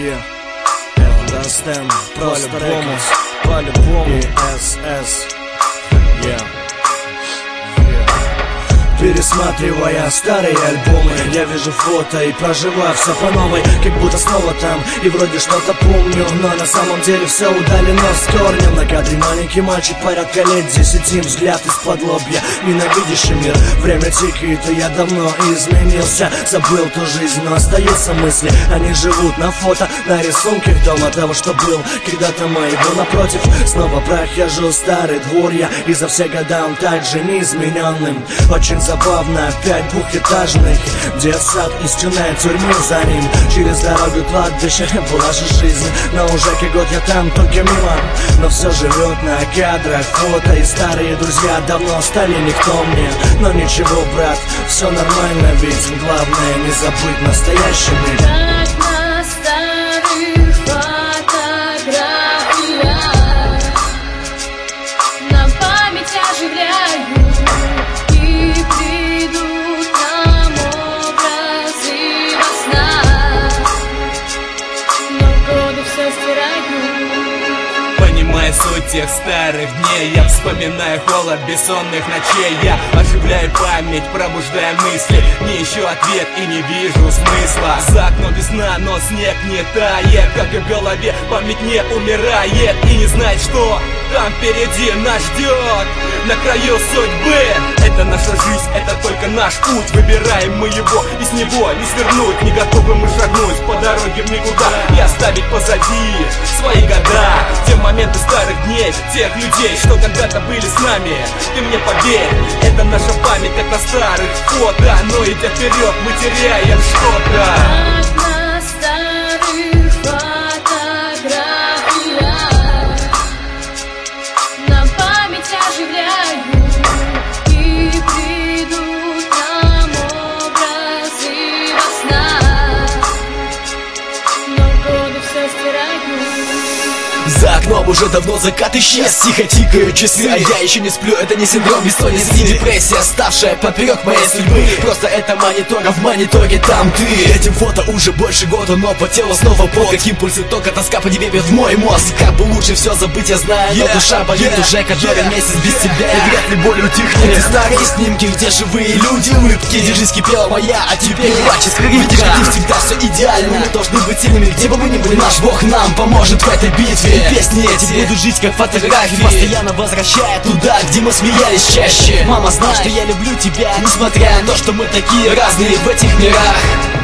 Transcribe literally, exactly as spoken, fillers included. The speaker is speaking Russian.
Yeah. Understand, по-любому, по-любому. И эс эс. Yeah. Пересматривая старые альбомы, я вижу фото и проживаю все по новой, как будто снова там, и вроде что-то помню, но на самом деле все удалено с корнем. На кадре маленький мальчик порядка лет десяти, взгляд из-под лобья, ненавидящий мир. Время тикает, и я давно изменился, забыл ту жизнь, но остаются мысли. Они живут на фото, на рисунках дома того, что был когда-то моего. Напротив, снова прохожу старый двор, я, и за все года он также неизмененным. Очень забавно, опять двухэтажный детсад и стена тюрьмы за ним. Через дорогу кладбище была же жизнь, но уже как год я там, только мимо. Но все живет на кадрах, фото, и старые друзья давно стали никто мне. Но ничего, брат, все нормально, ведь главное не забыть настоящий мир. Как на старых фотографиях, на память оживляю. Понимая суть тех старых дней, я вспоминаю холод бессонных ночей. Я оживляю память, пробуждая мысли, не ищу ответ и не вижу смысла. За окном весна, но снег не тает, как и в голове память не умирает. И не знает, что там впереди нас ждет, на краю судьбы. Это наша жизнь, это только наш путь. Выбираем мы его, и с него не свернуть. Не готовы мы шагнуть по дороге в никуда и оставить позади свои года, те моменты старых дней, тех людей, что когда-то были с нами. Ты мне поверь, это наша память, как на старых фото. Но идя вперед, мы теряем что-то. Как на старых фотографиях, на память оживляю, и придут нам образы во снах, но годы все стирают. За окном уже давно закат исчез, тихо тикают часы, а я еще не сплю. Это не синдром бессонницы, не депрессия, ставшая поперек моей судьбы. Просто это монитор, а в мониторе там ты. Этим фото уже больше года, но по телу снова пот. Как импульсы, только тоска по тебе бьет в мой мозг. Как бы лучше все забыть, я знаю, но душа болит yeah, уже который yeah, месяц без yeah, тебя, и вряд ли боль утихнет. Эти старые снимки, где живые люди, улыбки. Держись, кипела моя, а теперь плачь, скрипка. Видишь, как не всегда все идеально, мы должны быть сильными, где бы мы ни были. Наш Бог нам поможет в этой битве. Песни эти будут жить как фотографии, постоянно возвращая туда, где мы смеялись чаще. Мама, знай, что я люблю тебя, несмотря на то, что мы такие разные в этих мирах.